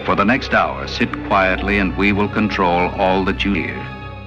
For the next hour, sit quietly and we will control all that you hear.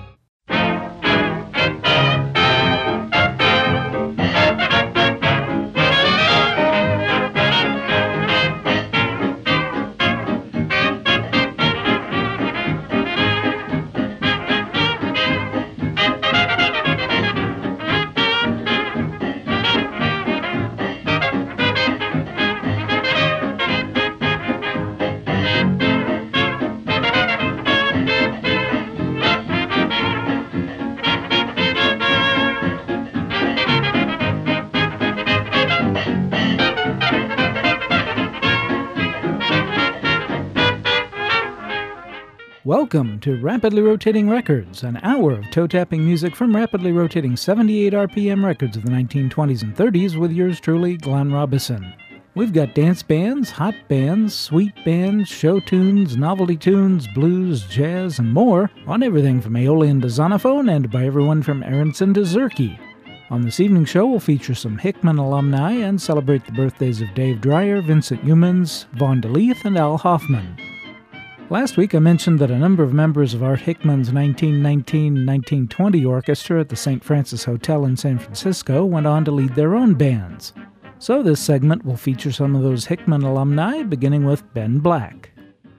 Welcome to Rapidly Rotating Records, an hour of toe-tapping music from rapidly rotating 78 RPM records of the 1920s and 30s with yours truly, Glenn Robison. We've got dance bands, hot bands, sweet bands, show tunes, novelty tunes, blues, jazz, and more on everything from Aeolian to Zonophone and by everyone from Aronson to Zurke. On this evening's show, we'll feature some Hickman alumni and celebrate the birthdays of Dave Dreyer, Vincent Youmans, Vaughn DeLeith, and Al Hoffman. Last week I mentioned that a number of members of Art Hickman's 1919-1920 orchestra at the St. Francis Hotel in San Francisco went on to lead their own bands. So this segment will feature some of those Hickman alumni, beginning with Ben Black.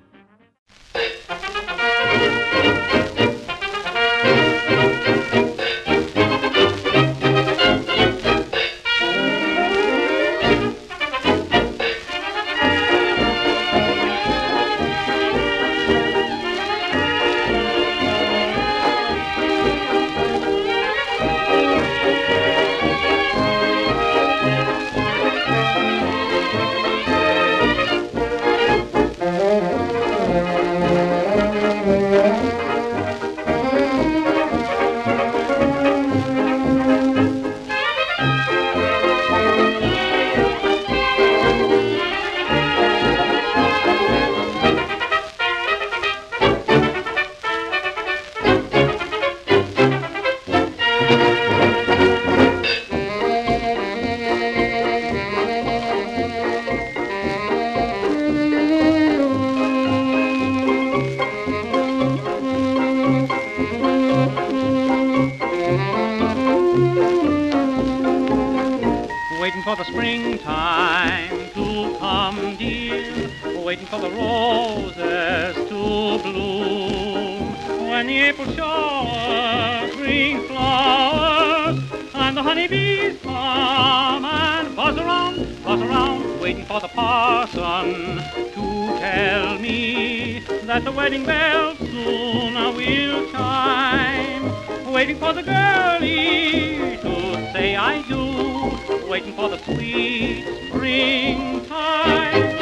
Waiting for the springtime to come, dear, waiting for the roses to bloom. When the April showers bring flowers and the honeybees come and buzz around, waiting for the parson to tell me that the wedding bells soon will chime. Waiting for the girlie to say I do, waiting for the sweet springtime.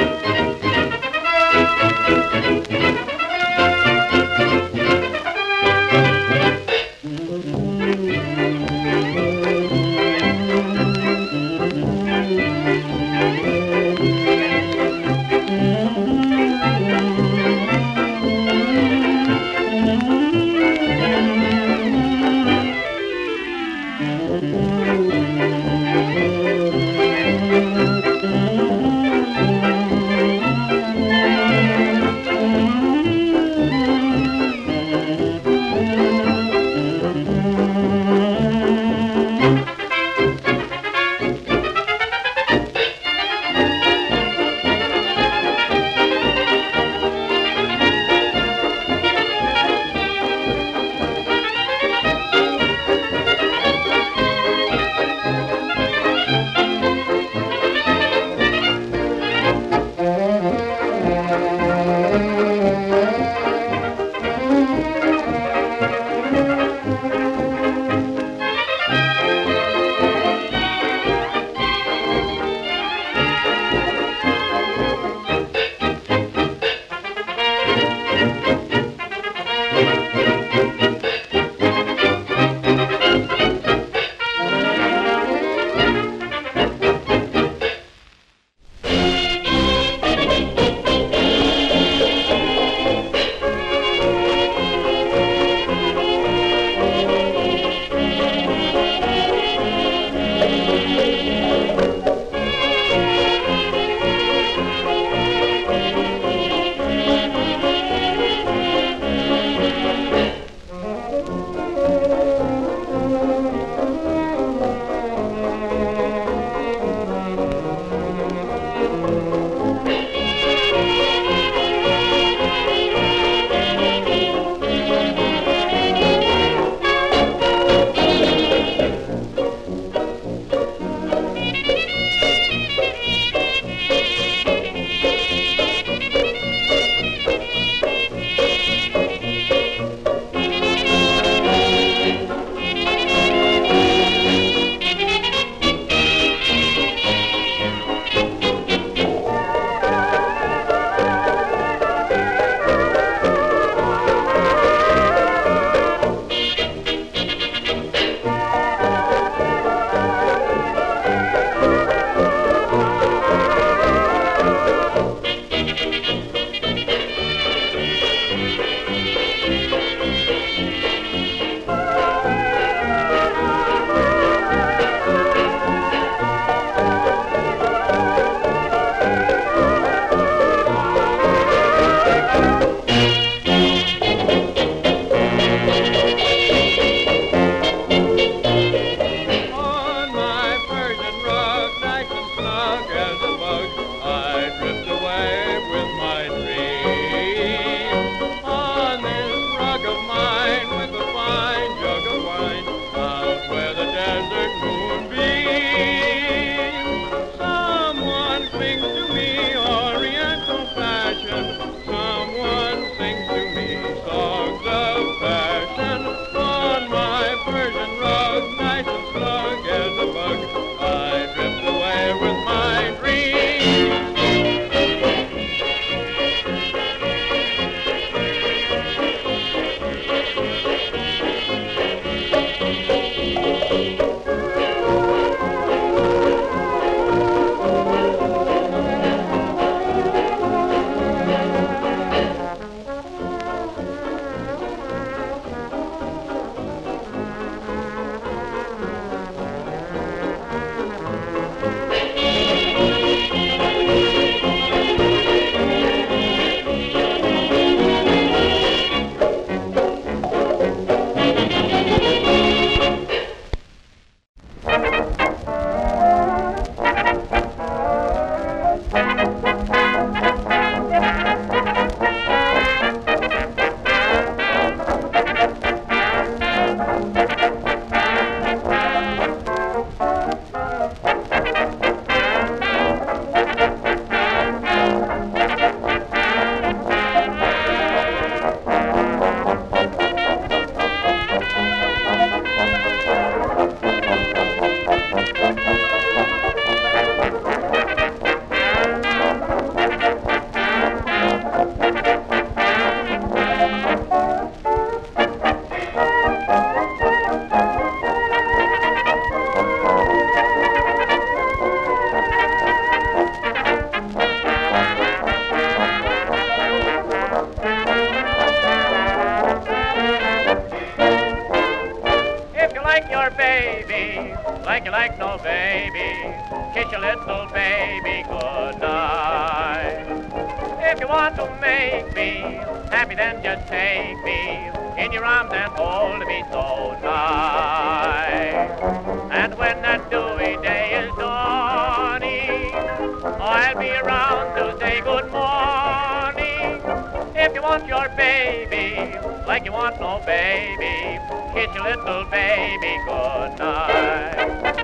like you like no baby. Kiss your little baby goodnight. If you want to make me happy, then just take me in your arms and hold me so tight. And when that dewy day is dawning, I'll be around to say good morning. If you want your baby, like you want no baby, kiss your little baby goodnight.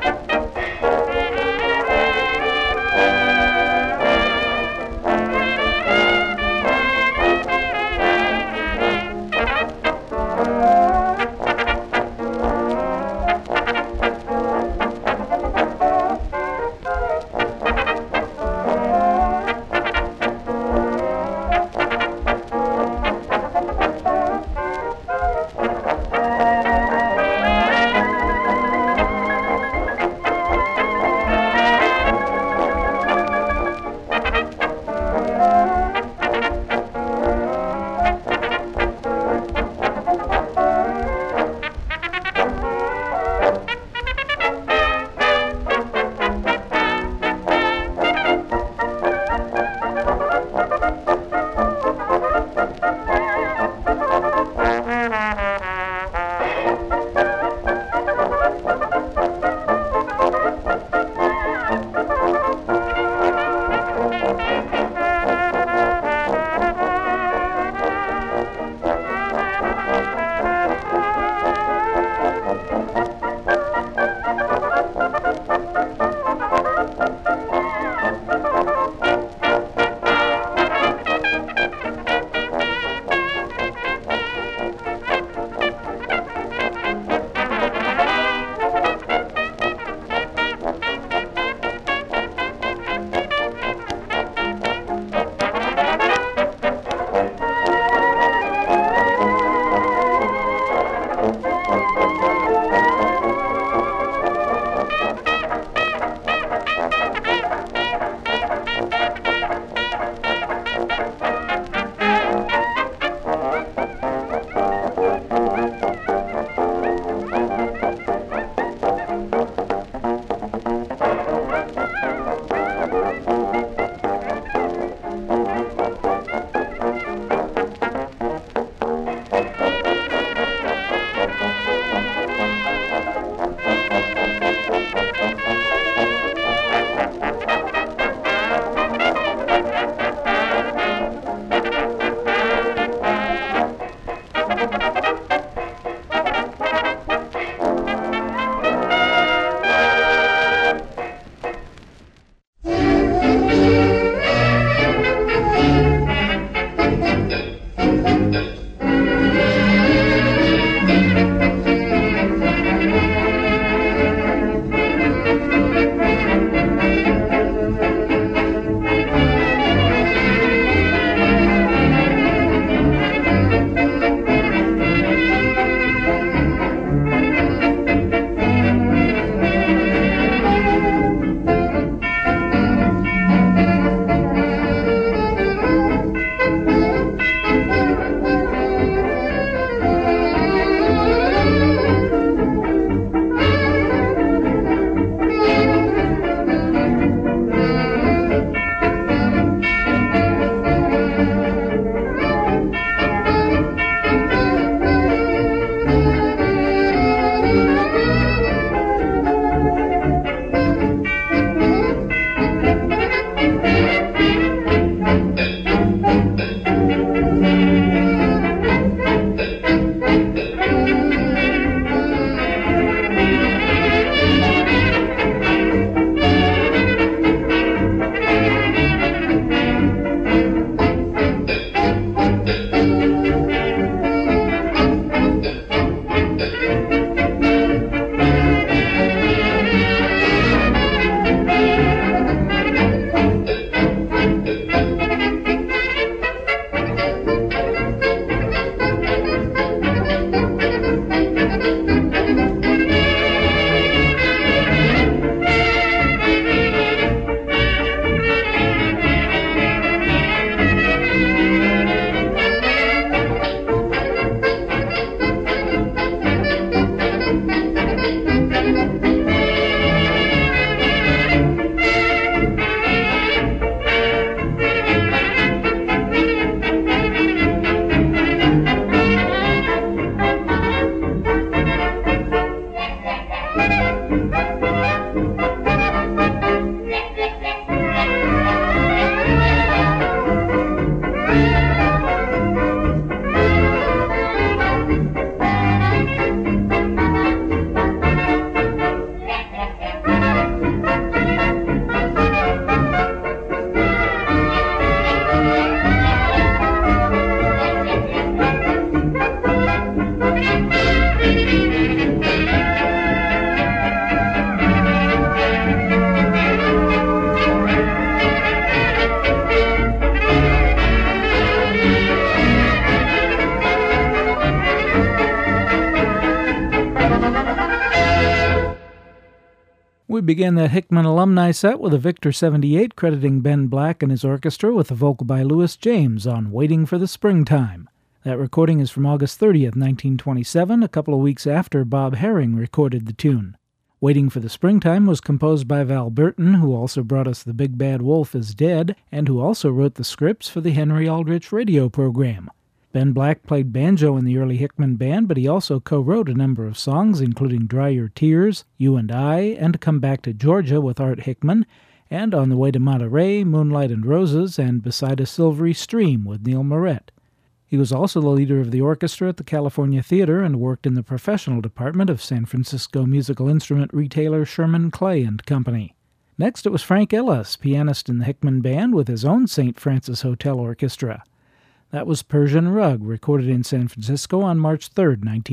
We began that Hickman alumni set with a Victor 78 crediting Ben Black and his orchestra with a vocal by Louis James on Waiting for the Springtime. That recording is from August 30th, 1927, a couple of weeks after Bob Herring recorded the tune. Waiting for the Springtime was composed by Val Burton, who also brought us The Big Bad Wolf is Dead, and who also wrote the scripts for the Henry Aldrich radio program. Ben Black played banjo in the early Hickman band, but he also co-wrote a number of songs, including Dry Your Tears, You and I, and Come Back to Georgia with Art Hickman, and On the Way to Monterey, Moonlight and Roses, and Beside a Silvery Stream with Neil Moret. He was also the leader of the orchestra at the California Theater and worked in the professional department of San Francisco musical instrument retailer Sherman Clay and Company. Next, it was Frank Ellis, pianist in the Hickman band with his own St. Francis Hotel Orchestra. That was Persian Rug, recorded in San Francisco on March 3,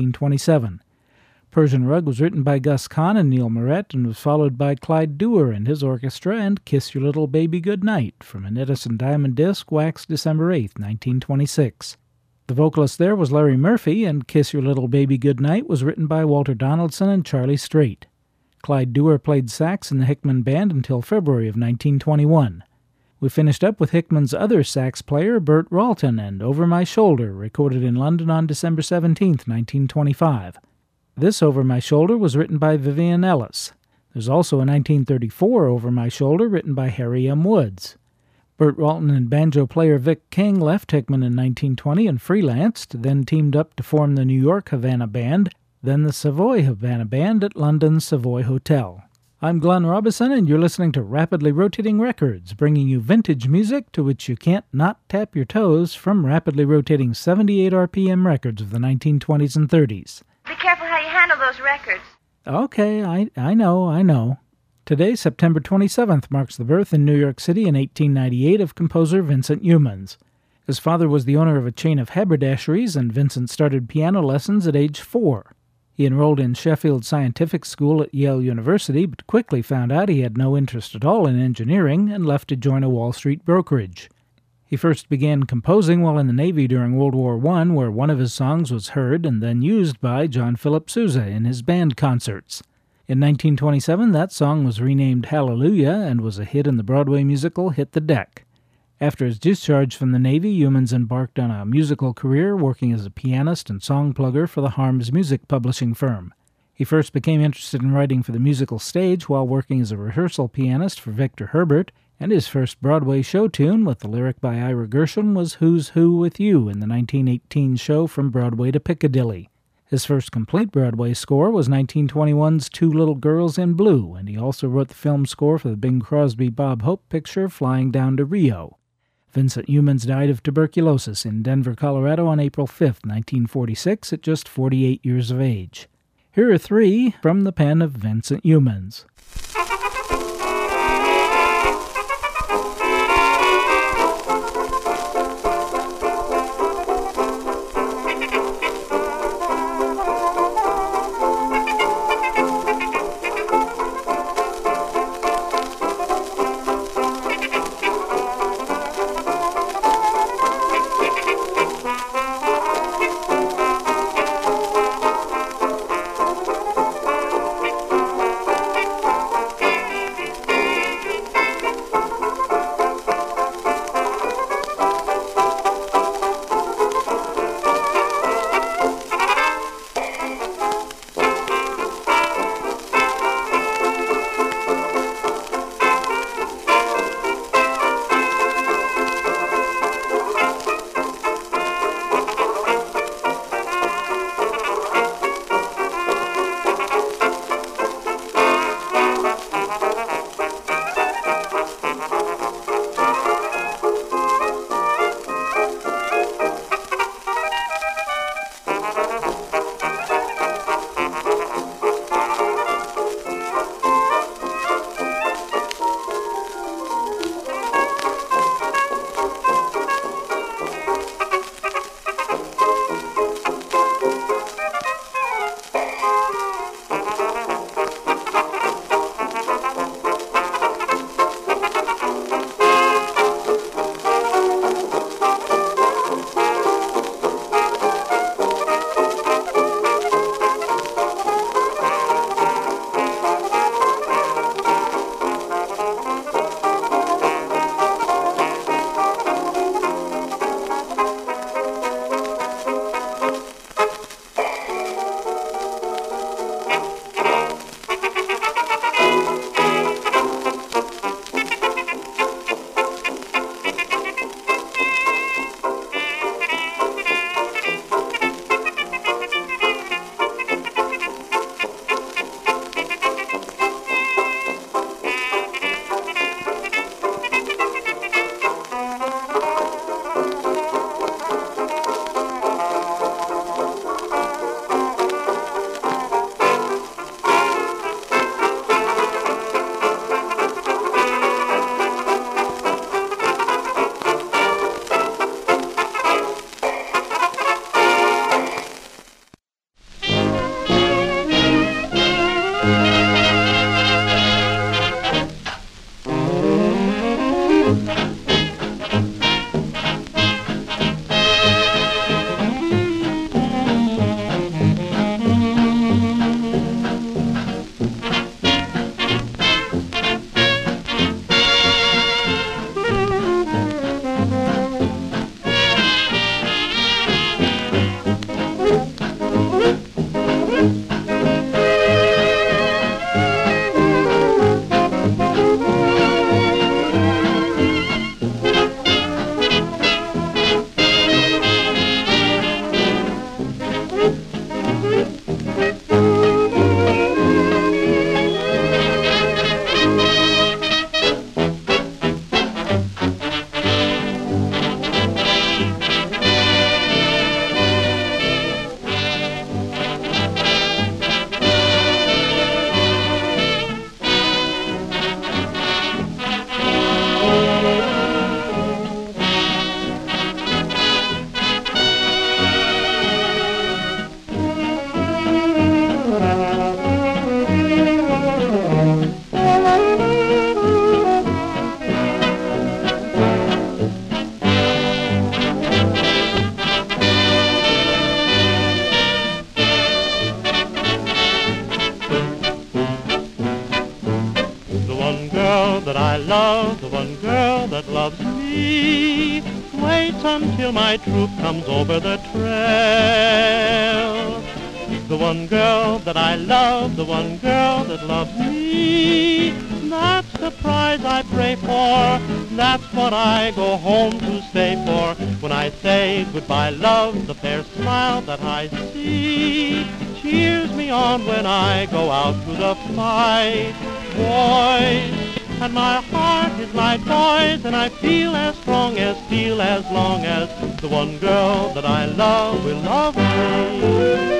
1927. Persian Rug was written by Gus Kahn and Neil Moret and was followed by Clyde Dewar and his orchestra and Kiss Your Little Baby Goodnight from an Edison Diamond disc waxed December 8, 1926. The vocalist there was Larry Murphy, and Kiss Your Little Baby Goodnight was written by Walter Donaldson and Charlie Strait. Clyde Dewar played sax in the Hickman band until February of 1921. We finished up with Hickman's other sax player, Bert Ralton, and Over My Shoulder, recorded in London on December 17, 1925. This Over My Shoulder was written by Vivian Ellis. There's also a 1934 Over My Shoulder written by Harry M. Woods. Bert Ralton and banjo player Vic King left Hickman in 1920 and freelanced, then teamed up to form the New York Havana Band, then the Savoy Havana Band at London's Savoy Hotel. I'm Glenn Robison, and you're listening to Rapidly Rotating Records, bringing you vintage music to which you can't not tap your toes from rapidly rotating 78 RPM records of the 1920s and 30s. Be careful how you handle those records. Okay, I know. Today, September 27th, marks the birth in New York City in 1898 of composer Vincent Youmans. His father was the owner of a chain of haberdasheries, and Vincent started piano lessons at age 4. He enrolled in Sheffield Scientific School at Yale University, but quickly found out he had no interest at all in engineering and left to join a Wall Street brokerage. He first began composing while in the Navy during World War I, where one of his songs was heard and then used by John Philip Sousa in his band concerts. In 1927, that song was renamed Hallelujah and was a hit in the Broadway musical Hit the Deck. After his discharge from the Navy, Youmans embarked on a musical career working as a pianist and song plugger for the Harms music publishing firm. He first became interested in writing for the musical stage while working as a rehearsal pianist for Victor Herbert, and his first Broadway show tune, with the lyric by Ira Gershwin, was Who's Who with You in the 1918 show From Broadway to Piccadilly. His first complete Broadway score was 1921's Two Little Girls in Blue, and he also wrote the film score for the Bing Crosby-Bob Hope picture Flying Down to Rio. Vincent Youmans died of tuberculosis in Denver, Colorado on April 5, 1946, at just 48 years of age. Here are three from the pen of Vincent Youmans. love, the one girl that loves me, waits until my troop comes over the trail. The one girl that I love, the one girl that loves me, that's the prize I pray for, that's what I go home to stay for. When I say goodbye, love, the fair smile that I see cheers me on when I go out to the fight. Boys, and my heart is like toys, and I feel as long as the one girl that I love will love me.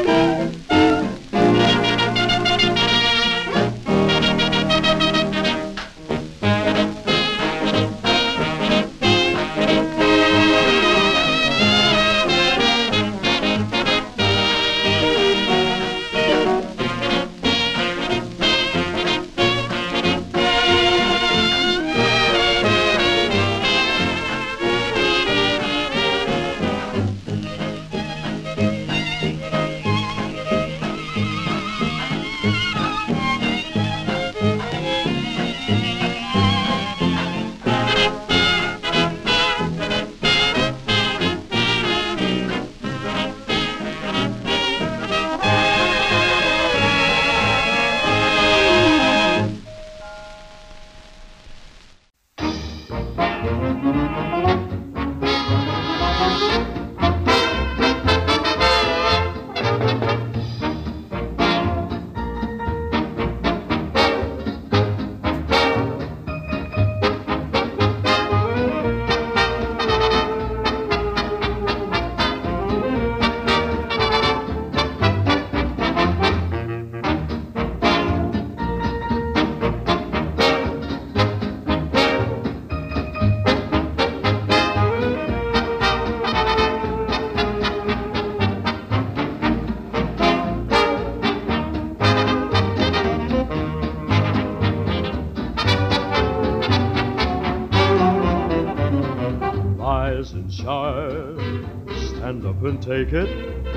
Rise and shine, stand up and take it.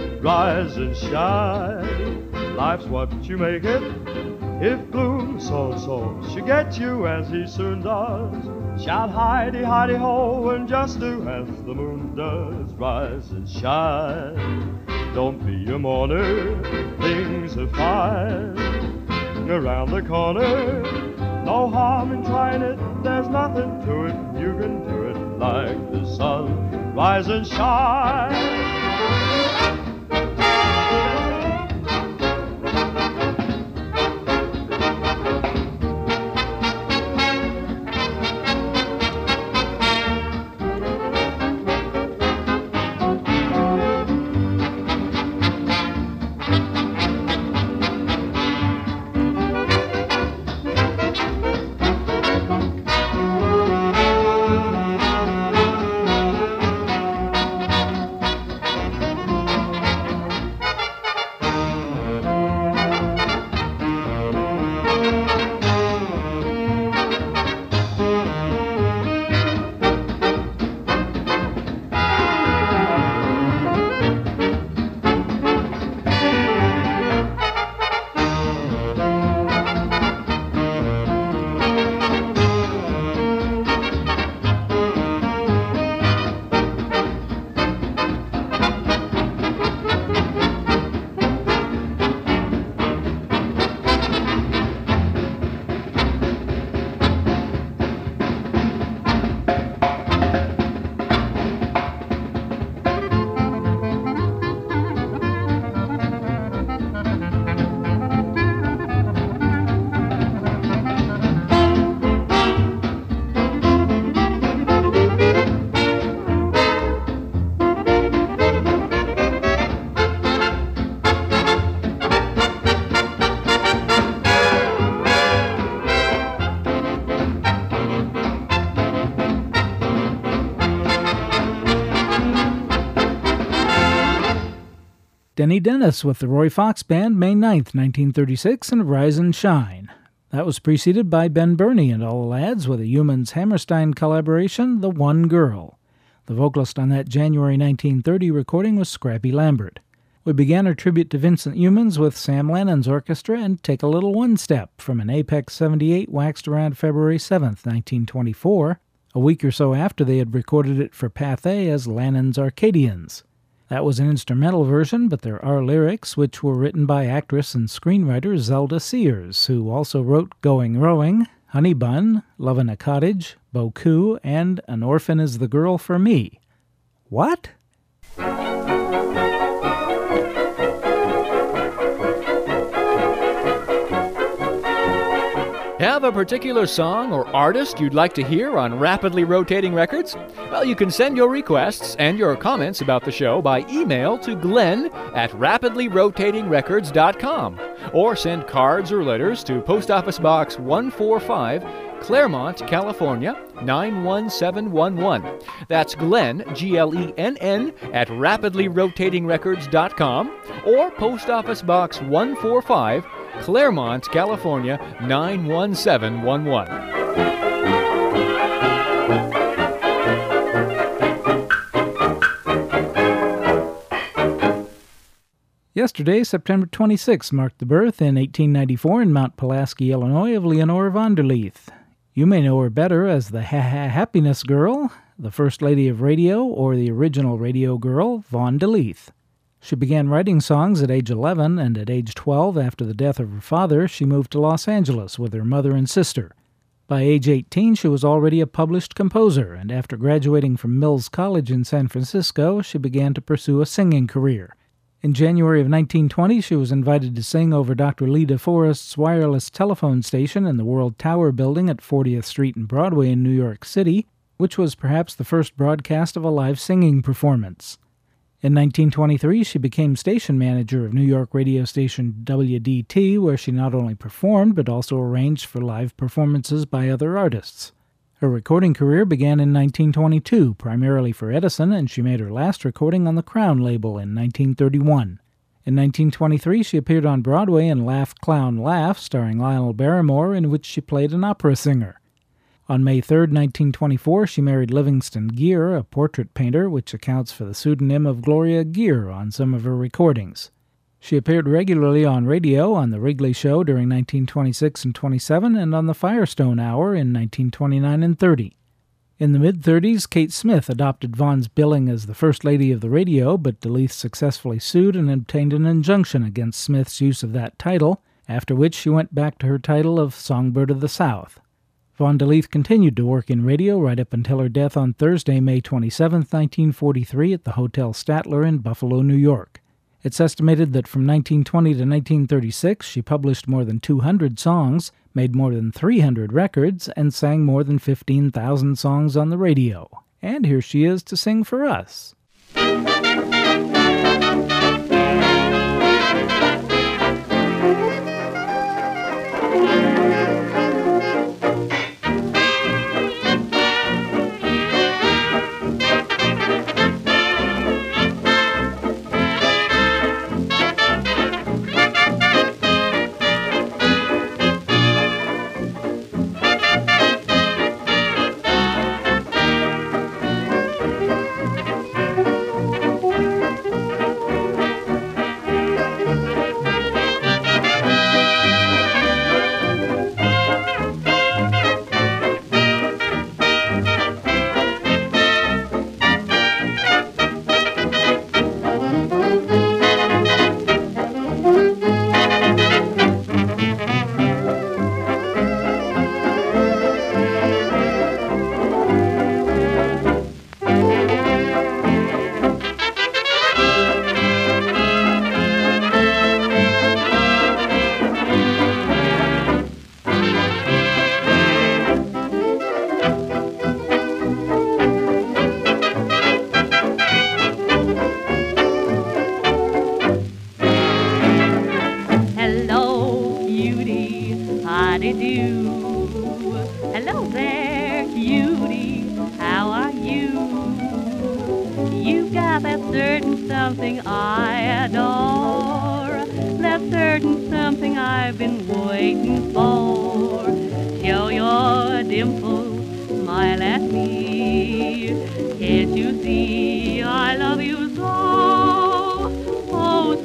Rise and shine, life's what you make it. If gloom so should get you as he soon does, shout hidey-hidey-ho and just do as the moon does. Rise and shine, don't be a mourner, things are fine around the corner. No harm in trying it, there's nothing to it, you can do it like the sun. Rise and shine. Denny Dennis with the Roy Fox Band, May 9th, 1936, and Rise and Shine. That was preceded by Ben Burney and All the Lads with a Humans Hammerstein collaboration, The One Girl. The vocalist on that January 1930 recording was Scrappy Lambert. We began our tribute to Vincent Youmans with Sam Lennon's orchestra and Take a Little One Step from an Apex 78 waxed around February 7th, 1924, a week or so after they had recorded it for Pathé as Lennon's Arcadians. That was an instrumental version, but there are lyrics which were written by actress and screenwriter Zelda Sears, who also wrote Going Rowing, Honey Bun, Love in a Cottage, Beaucoup, and An Orphan is the Girl for Me. What? Have a particular song or artist you'd like to hear on Rapidly Rotating Records? Well, you can send your requests and your comments about the show by email to glenn@rapidlyrotatingrecords.com or send cards or letters to Post Office Box 145, Claremont, California, 91711. That's Glenn, Glenn, at rapidlyrotatingrecords.com or Post Office Box 145, Claremont, California, 91711. Yesterday, September 26, marked the birth in 1894 in Mount Pulaski, Illinois, of Leonora von der Leeth. You may know her better as the Happiness Girl, the First Lady of Radio, or the original radio girl, Von der Leeth. She began writing songs at age 11, and at age 12, after the death of her father, she moved to Los Angeles with her mother and sister. By age 18, she was already a published composer, and after graduating from Mills College in San Francisco, she began to pursue a singing career. In January of 1920, she was invited to sing over Dr. Lee DeForest's wireless telephone station in the World Tower building at 40th Street and Broadway in New York City, which was perhaps the first broadcast of a live singing performance. In 1923, she became station manager of New York radio station WDT, where she not only performed but also arranged for live performances by other artists. Her recording career began in 1922, primarily for Edison, and she made her last recording on the Crown label in 1931. In 1923, she appeared on Broadway in Laugh, Clown, Laugh, starring Lionel Barrymore, in which she played an opera singer. On May 3, 1924, she married Livingston Gear, a portrait painter, which accounts for the pseudonym of Gloria Gear on some of her recordings. She appeared regularly on radio, on The Wrigley Show during 1926 and 27, and on The Firestone Hour in 1929 and 30. In the mid-30s, Kate Smith adopted Vaughn's billing as the First Lady of the Radio, but DeLeeth successfully sued and obtained an injunction against Smith's use of that title, after which she went back to her title of Songbird of the South. Von der Leeth continued to work in radio right up until her death on Thursday, May 27, 1943, at the Hotel Statler in Buffalo, New York. It's estimated that from 1920 to 1936, she published more than 200 songs, made more than 300 records, and sang more than 15,000 songs on the radio. And here she is to sing for us. Hello there, cutie, how are you? You've got that certain something I adore, that certain something I've been waiting for. Show your dimples, smile at me. Can't you see I love you so? Oh,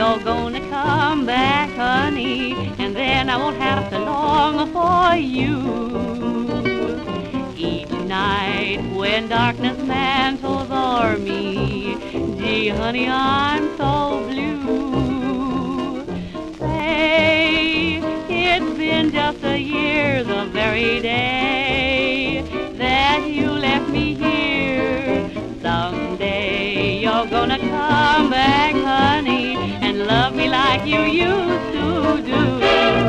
you're gonna come back, honey, and then I won't have to long for you. Each night when darkness mantles o'er me, gee, honey, I'm so blue. Say, it's been just a year the very day that you left me here. Someday you're gonna come back, honey, and love me like you used to do.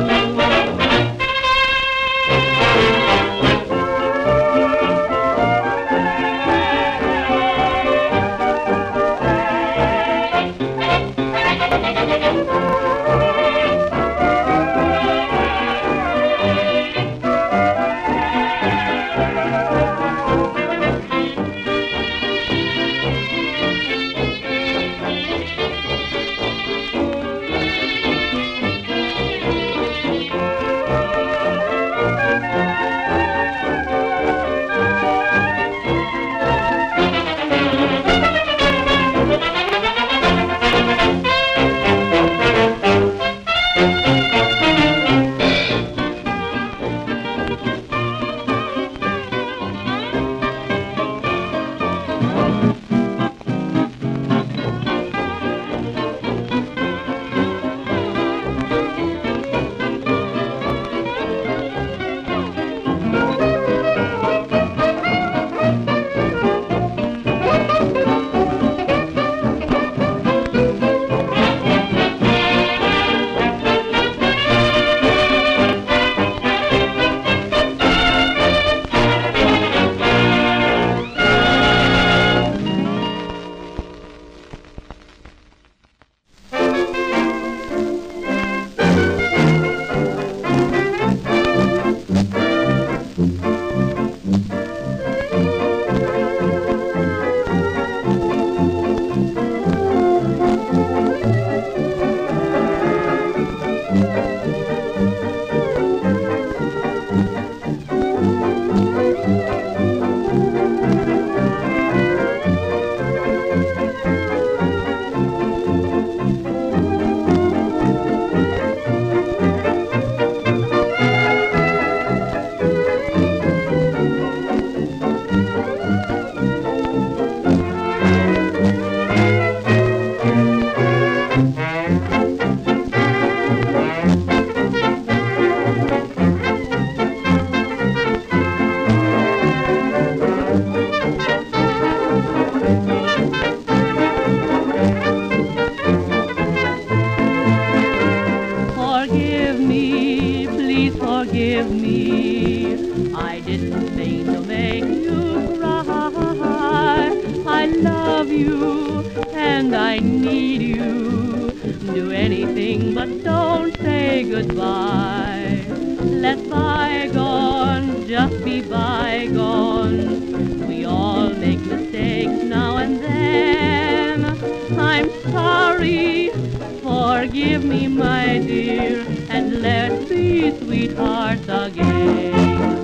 Forgive me, I didn't mean to make you cry. I love you and I need you. Do anything but don't say goodbye. Let bygones just be bygones. We all make mistakes now and then. I'm sorry, forgive me, my dear, and let's be sweethearts again.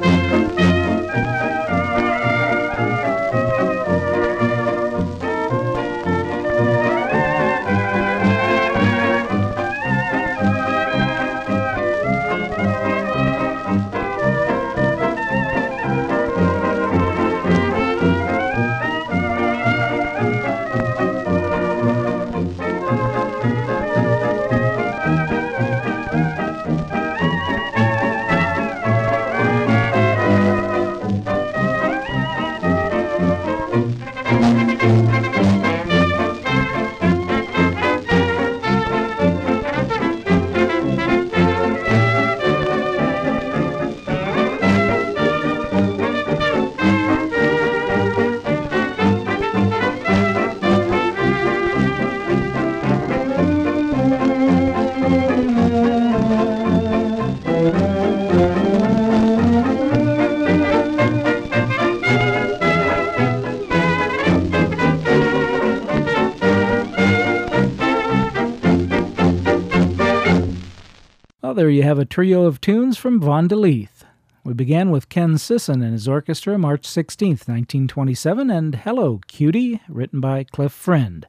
Well, there you have a trio of tunes from Vaughn de Leath. We began with Ken Sisson and his orchestra, March 16, 1927, and Hello, Cutie, written by Cliff Friend.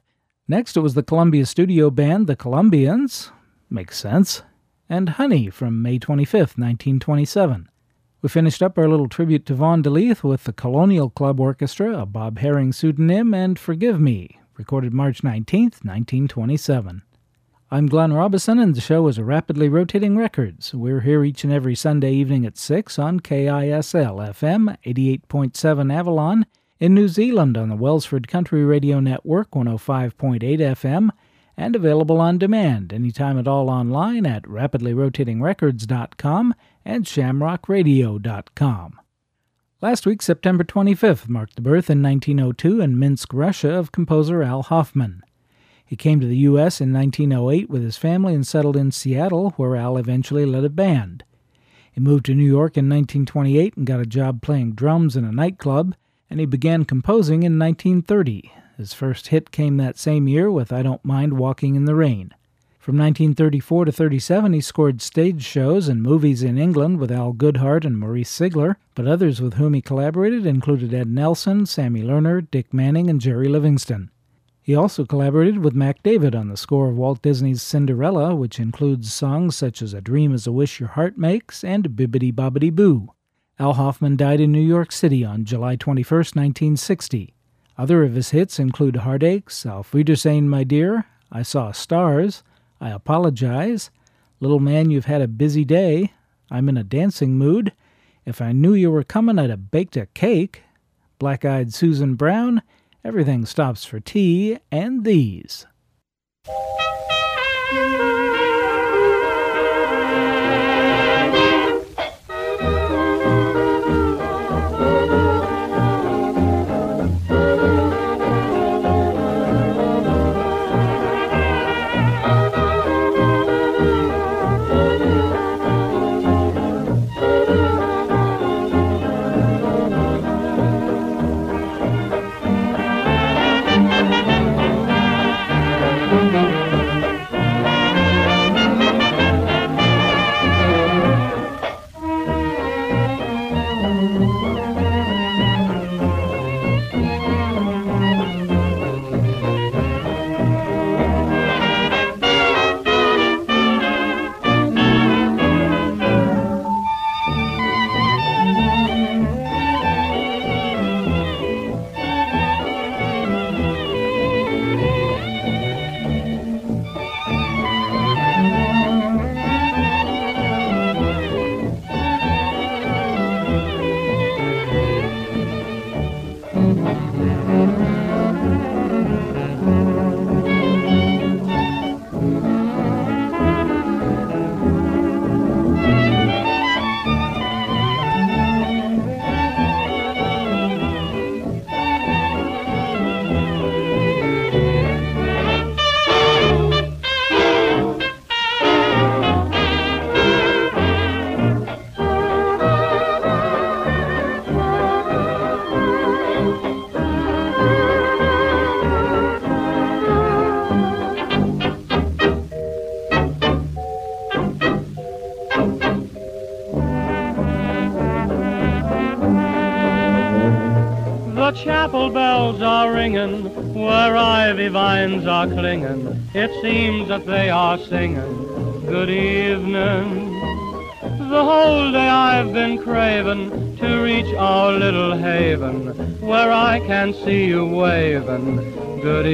Next, it was the Columbia studio band The Columbians, makes sense, and Honey from May 25th, 1927. We finished up our little tribute to Vaughn DeLeath with the Colonial Club Orchestra, a Bob Herring pseudonym, and Forgive Me, recorded March 19th, 1927. I'm Glenn Robison, and the show is Rapidly Rotating Records. We're here each and every Sunday evening at 6 on KISL-FM, 88.7 Avalon, in New Zealand on the Wellsford Country Radio Network, 105.8 FM, and available on demand anytime at all online at rapidlyrotatingrecords.com and shamrockradio.com. Last week, September 25th, marked the birth in 1902 in Minsk, Russia, of composer Al Hoffman. He came to the U.S. in 1908 with his family and settled in Seattle, where Al eventually led a band. He moved to New York in 1928 and got a job playing drums in a nightclub, and he began composing in 1930. His first hit came that same year with I Don't Mind Walking in the Rain. From 1934 to 37, he scored stage shows and movies in England with Al Goodhart and Maurice Sigler, but others with whom he collaborated included Ed Nelson, Sammy Lerner, Dick Manning, and Jerry Livingston. He also collaborated with Mac David on the score of Walt Disney's Cinderella, which includes songs such as A Dream is a Wish Your Heart Makes and Bibbidi Bobbidi Boo. Al Hoffman died in New York City on July 21, 1960. Other of his hits include Heartaches, Auf Wiedersehen, My Dear, I Saw Stars, I Apologize, Little Man, You've Had a Busy Day, I'm in a Dancing Mood, If I Knew You Were Comin', I'd Have Baked a Cake, Black-Eyed Susan Brown, Everything Stops for Tea, and these. Chapel bells are ringing, where ivy vines are clinging. It seems that they are singing, good evening. The whole day I've been craving to reach our little haven, where I can see you waving, good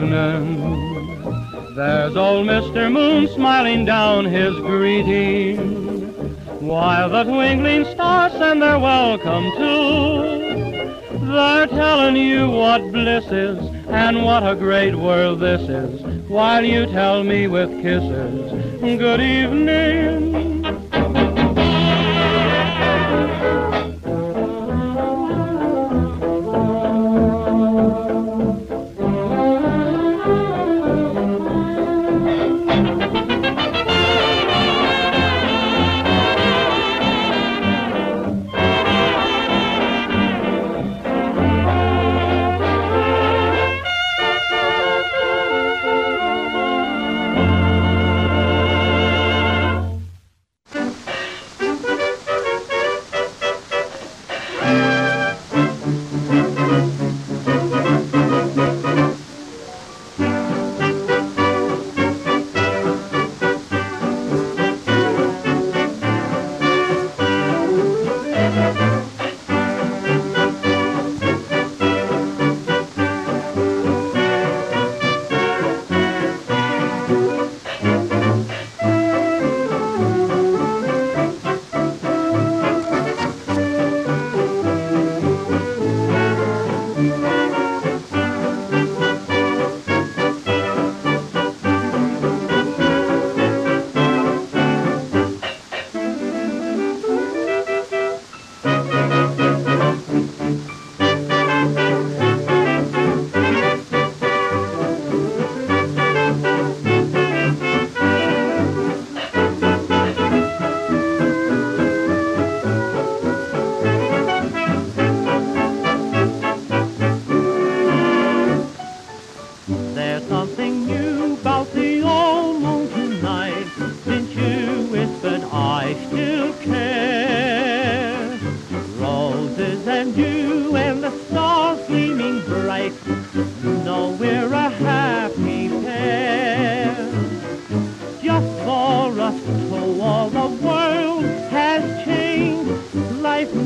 evening. There's old Mr. Moon smiling down his greeting, while the twinkling stars send their welcome too. They're telling you what bliss is and what a great world this is, while you tell me with kisses, good evening.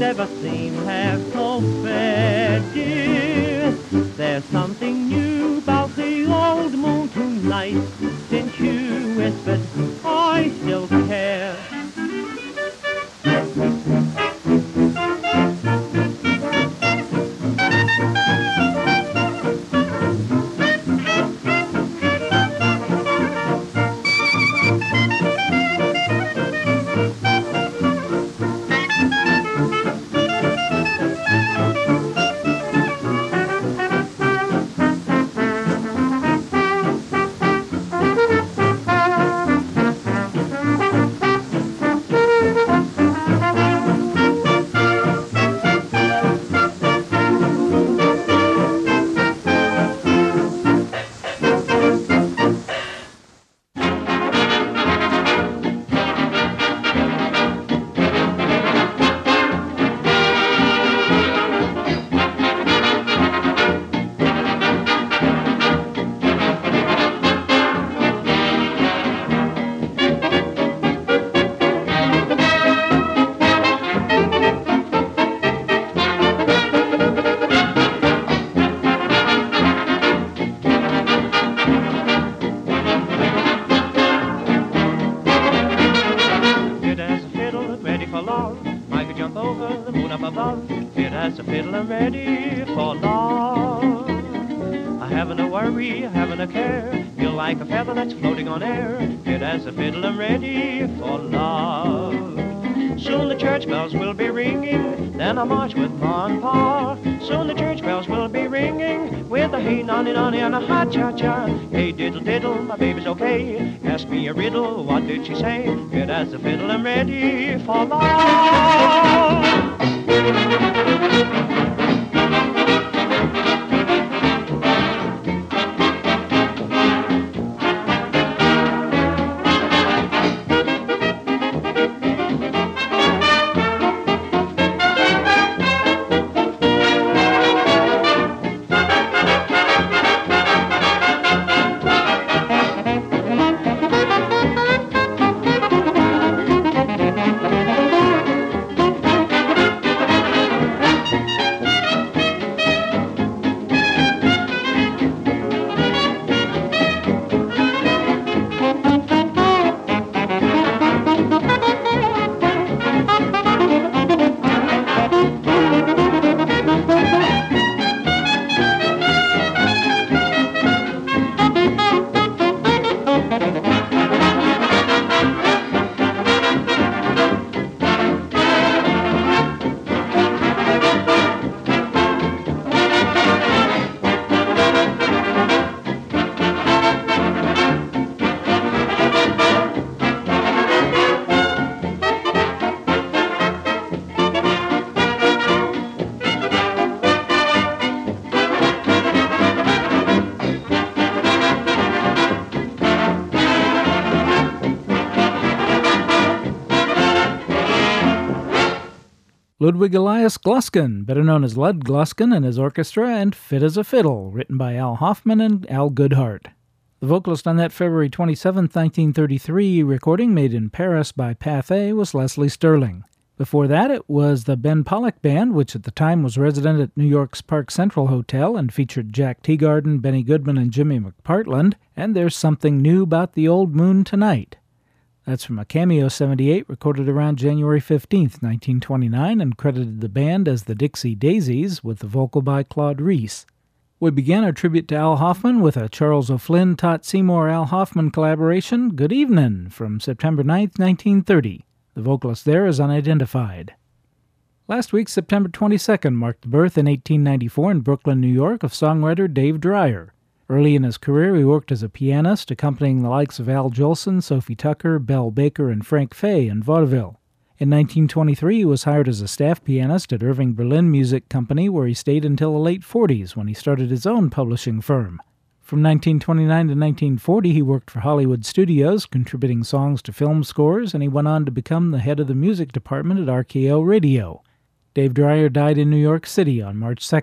never seemed half so fair, dear. There's something new about the old moon tonight. Since you whispered, I still care. A march with Ma and Pa. Soon the church bells will be ringing with a hey nonny nonny and a ha cha cha. Hey diddle diddle, my baby's okay. Ask me a riddle, what did she say? Fit as a fiddle, I'm ready for love. Ludwig Elias Gluskin, better known as Lud Gluskin and his orchestra, and Fit as a Fiddle, written by Al Hoffman and Al Goodhart. The vocalist on that February 27, 1933 recording made in Paris by Pathé was Leslie Sterling. Before that, it was the Ben Pollack Band, which at the time was resident at New York's Park Central Hotel and featured Jack Teagarden, Benny Goodman, and Jimmy McPartland, and There's Something New About the Old Moon Tonight. That's from a Cameo 78 recorded around January 15, 1929, and credited the band as the Dixie Daisies, with the vocal by Claude Reese. We began our tribute to Al Hoffman with a Charles O'Flynn, Tot Seymour, Al Hoffman collaboration, Good Evenin', from September 9, 1930. The vocalist there is unidentified. Last week, September 22nd, marked the birth in 1894 in Brooklyn, New York, of songwriter Dave Dreyer. Early in his career, he worked as a pianist, accompanying the likes of Al Jolson, Sophie Tucker, Belle Baker, and Frank Fay in vaudeville. In 1923, he was hired as a staff pianist at Irving Berlin Music Company, where he stayed until the late 40s, when he started his own publishing firm. From 1929 to 1940, he worked for Hollywood studios, contributing songs to film scores, and he went on to become the head of the music department at RKO Radio. Dave Dreyer died in New York City on March 2,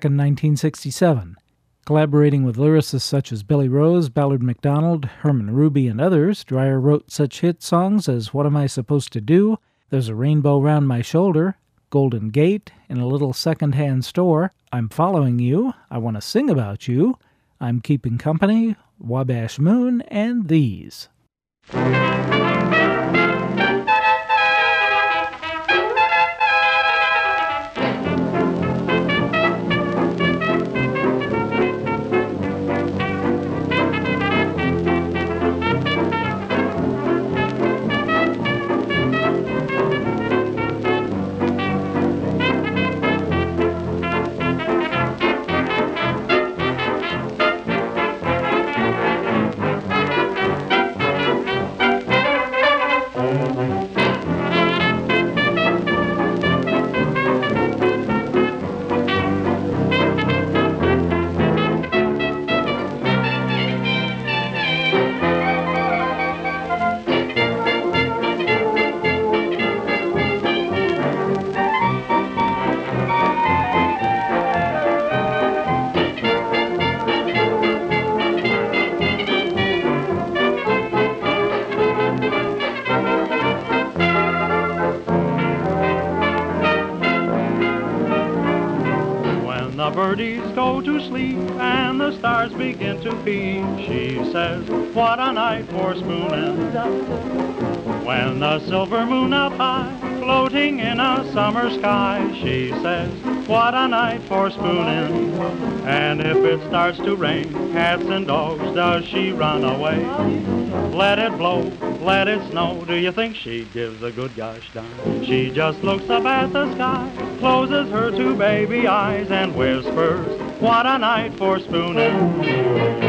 1967. Collaborating with lyricists such as Billy Rose, Ballard McDonald, Herman Ruby, and others, Dreyer wrote such hit songs as What Am I Supposed to Do?, There's a Rainbow Round My Shoulder, Golden Gate, In a Little Second-Hand Store, I'm Following You, I Want to Sing About You, I'm Keeping Company, Wabash Moon, and These. Birdies go to sleep and the stars begin to peep. She says, what a night for spooning. When the silver moon up high, floating in a summer sky, she says, what a night for spooning. And if it starts to rain, cats and dogs, does she run away? Let it blow, let it snow, do you think she gives a good gosh darn? She just looks up at the sky, closes her two baby eyes and whispers, what a night for spooning.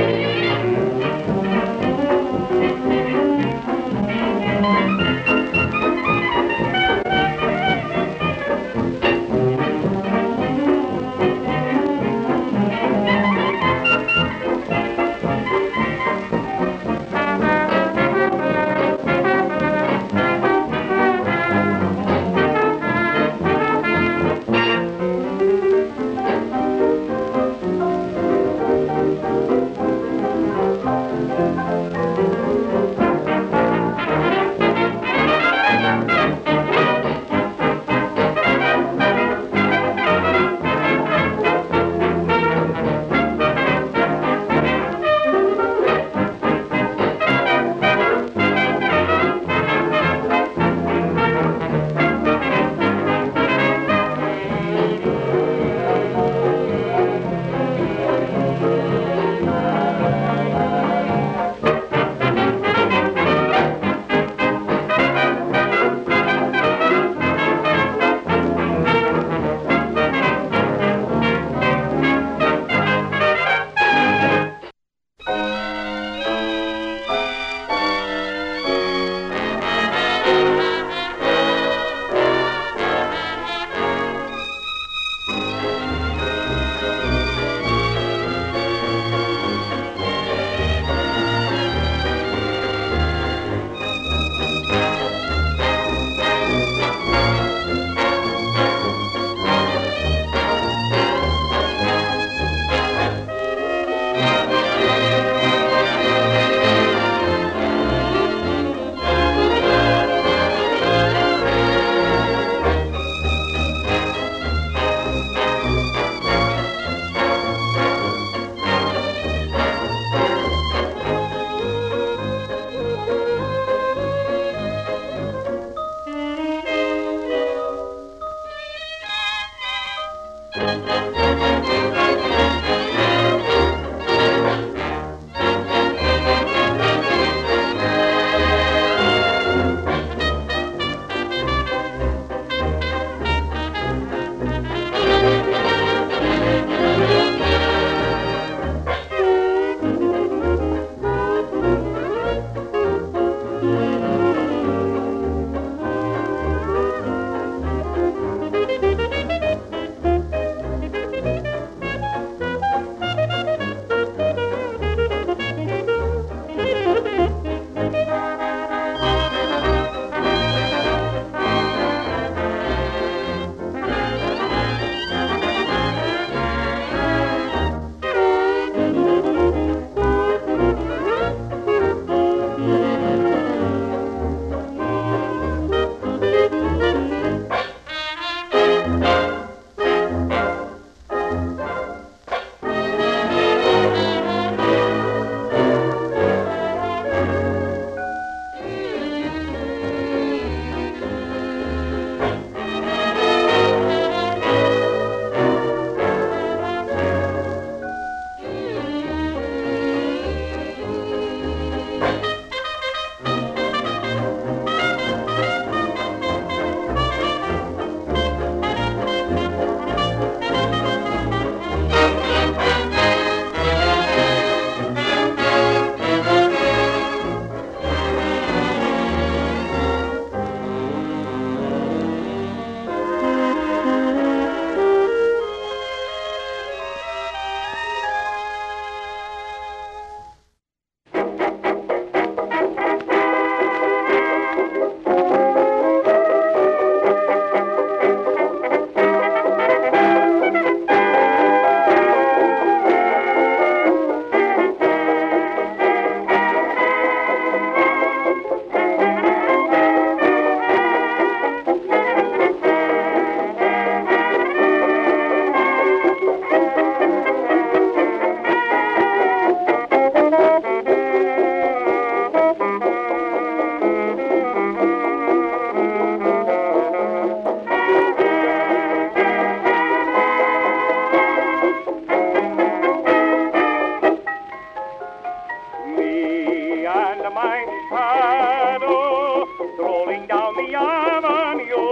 shadow strolling down the avenue.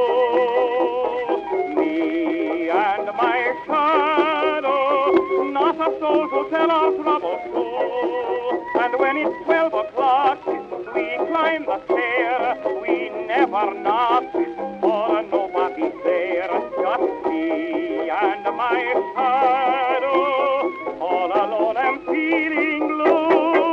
Me and my shadow, not a soul to tell our troubles to. And when it's 12 o'clock, we climb the stair. We never knock, for nobody's there. Just me and my shadow, all alone I'm feeling blue.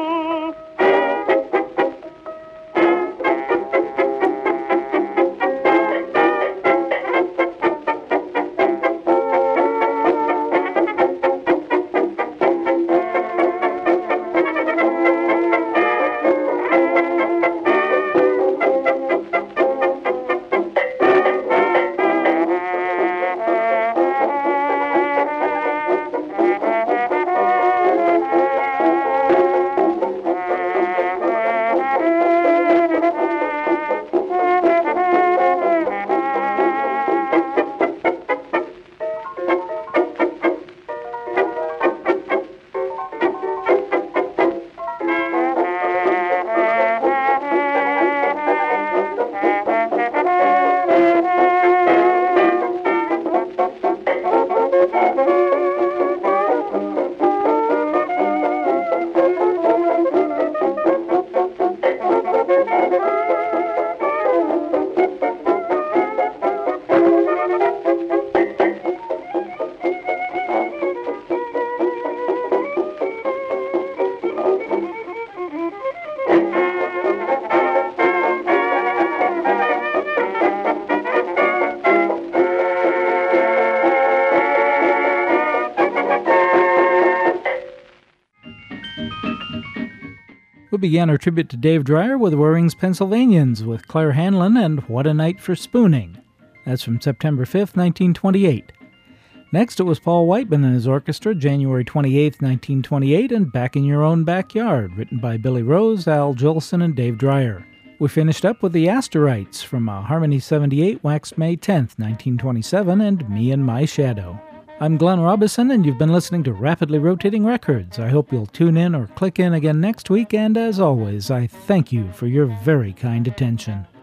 We began our tribute to Dave Dreyer with Waring's Pennsylvanians with Claire Hanlon and What a Night for Spooning. That's from September 5th, 1928. Next, it was Paul Whiteman and his orchestra, January 28, 1928, and Back in Your Own Backyard, written by Billy Rose, Al Jolson, and Dave Dreyer. We finished up with the Astorites from Harmony 78, waxed May 10, 1927, and Me and My Shadow. I'm Glenn Robison, and you've been listening to Rapidly Rotating Records. I hope you'll tune in or click in again next week, and as always, I thank you for your very kind attention.